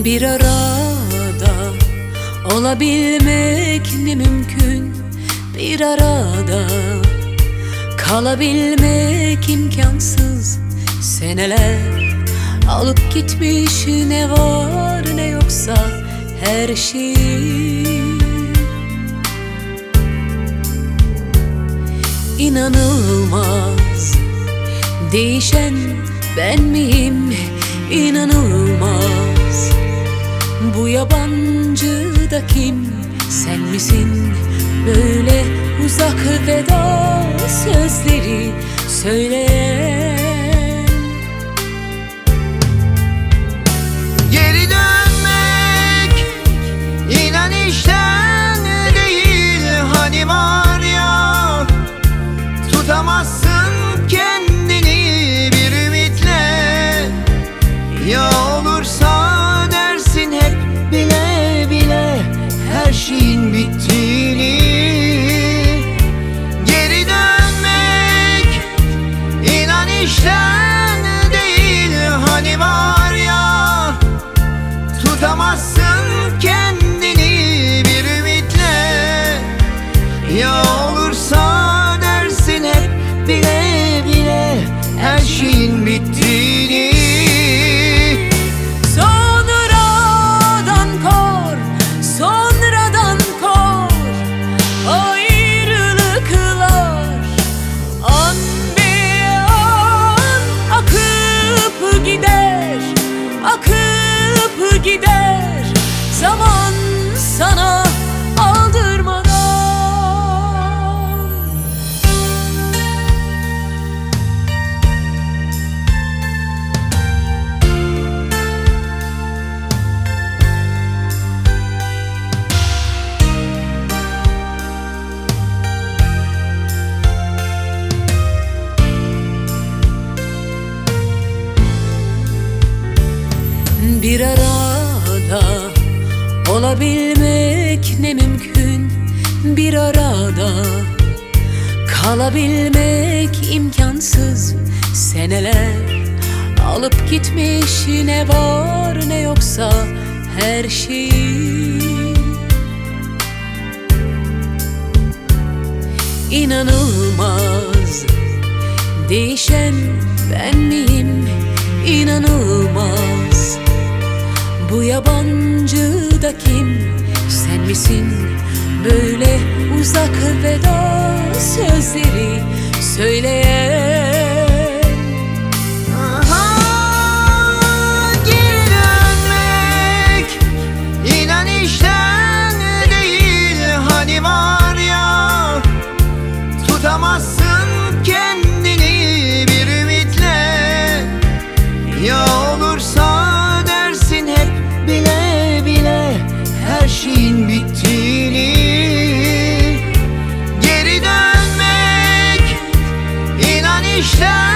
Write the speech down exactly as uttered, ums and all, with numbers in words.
Bir arada olabilmek ne mümkün, bir arada kalabilmek imkansız. Seneler alıp gitmiş, ne var ne yoksa her şey. İnanılmaz, değişen ben miyim? İnanılmaz, bu yabancı da kim? Sen misin böyle uzak veda sözleri söyleyen? Geri dönmek inan işten değil. Hani var ya, tutamazsın kendini bir ümitle. Ya olursa dersin hep bile bile her şeyin bittiğini. Geri dönmek inan işten değil. Hani var ya, tutamazsın kendini bir ümitle. Ya olursa dersin hep bile bile her şeyin bittiğini. Sonradan kor, sonradan kor ayrılıklar. An be an akıp gider, akıp gider. Zaman sana aldırmadan. Bir arada olabilmek ne mümkün, bir arada kalabilmek imkansız. Seneler alıp gitmiş, ne var ne yoksa her şey. İnanılmaz, değişen ben miyim? İnanılmaz, bu yabancı da kim? Sen misin böyle uzak veda sözleri söyleyen? Aha, geri dönmek inan işten değil. Hani var ya, tutamazsın kendini bir ümitle. Ya olursa dersin hep bile bile her şeyin bittiğini. Geri dönmek inan işten